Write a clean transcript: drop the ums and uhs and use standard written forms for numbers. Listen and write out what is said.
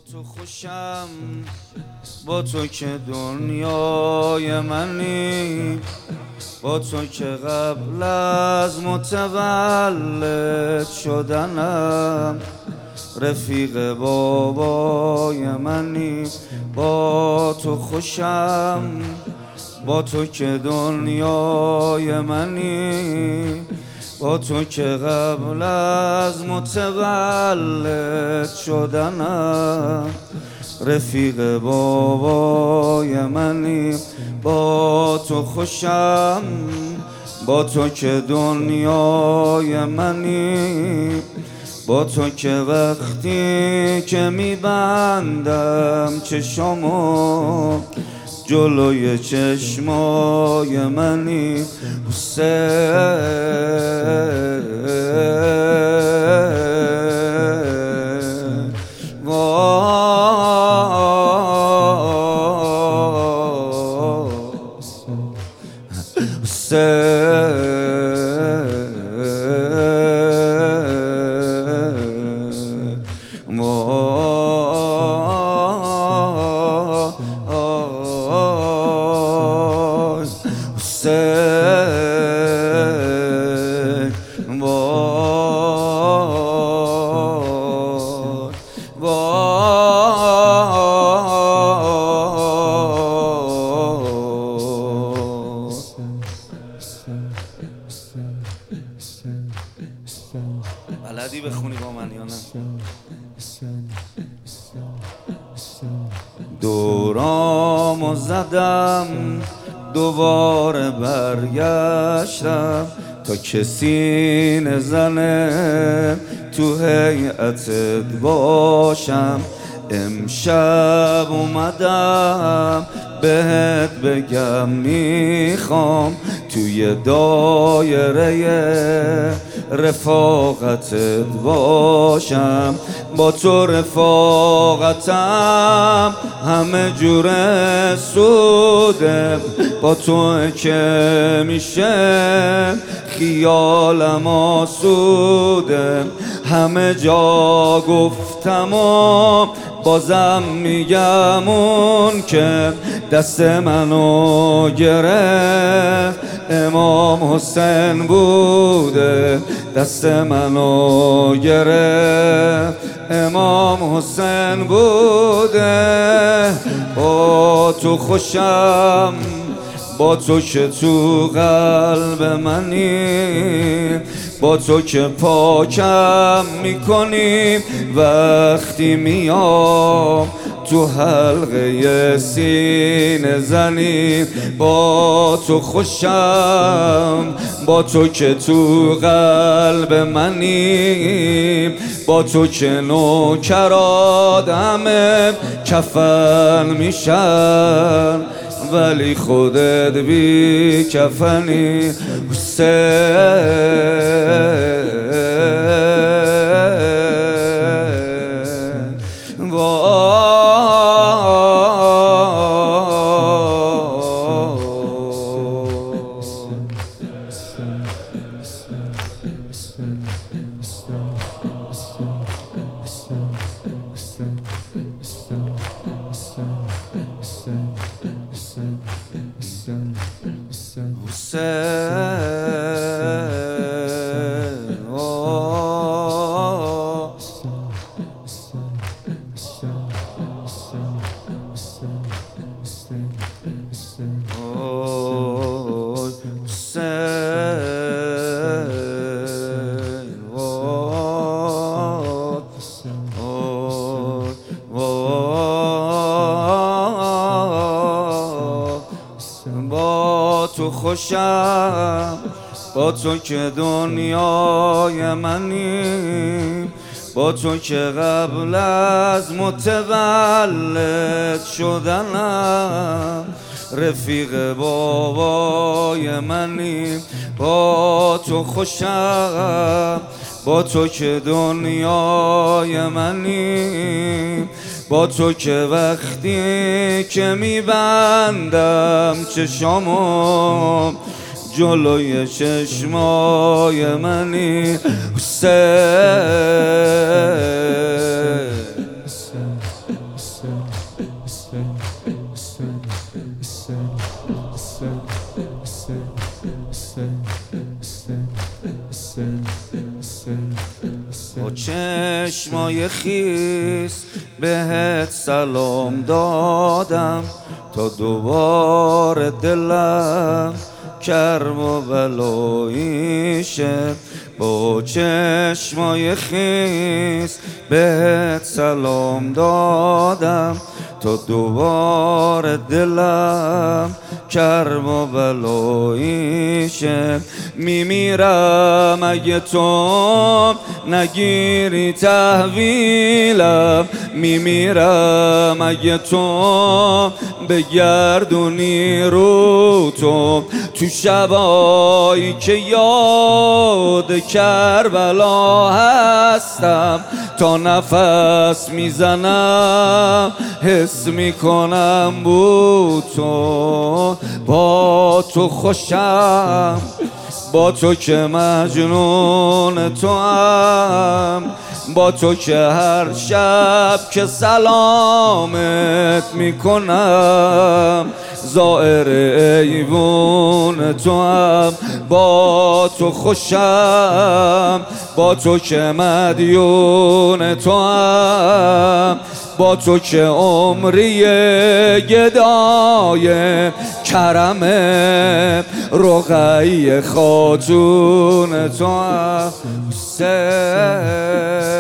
تو خوشم، با تو که دنیای منی، با تو که قبل از متولد شدنم رفیق بابای منی. با تو خوشم، با تو که دنیای منی، با تو که قبل از متولد شدنم رفیق بابای منی. با تو خوشم، با تو که دنیای منی، با تو که وقتی که میبندم چشمو جلوی چشمای منی. بلدی بخونی با من یا نه؟ دورامو زدم دوباره برگشتم تا کسی نزنه تو هیئتت باشم. امشب اومدم بهت بگم میخوام توی دایره رفاقتت باشم. با تو رفاقتم همه جور سوده، با تو که میشه خیالم آسوده. همه جا گفتم و بازم میگم اون که دست منو گرفت امام حسین بوده، دست منو گرفت امام حسین بوده. با تو خوشم، با تو که تو قلب منی، با تو که پاکم میکنی وقتی میام تو حلقه سینه زنی. با تو خوشم، با تو که تو قلب منی، با تو که نوکرات همه کفن میشن ولی خودت بی کفنی. با تو خوشم، با تو که دنیای منی، با تو که قبل از متولد شدنم رفیق بابای منی. با تو خوشم، با تو که دنیای منی، با تو که وقتی که میبندم چشمو جلوی چشمای منی. حسین چشمای خیس بهت سلام دادم تا دوباره دلم کرب و بلاییشه. با چشمای خیس بهت سلام دادم تا دوباره دلم کرب و بلاییشه. میمیرم اگه تو نگیری تحویلم، میمیرم اگه تو بگردونی رو تو شبایی که یاد کربلا هستم. تا نفس میزنم حس میکنم بود تو، با تو خوشم، با تو که مجنون تو هم، با تو که هر شب که سلامت میکنم زائر ایوون تو هم. با تو خوشم، با تو که مدیون تو هم، با تو که عمری گدای کرم رقیه خاتون تو هم. حسین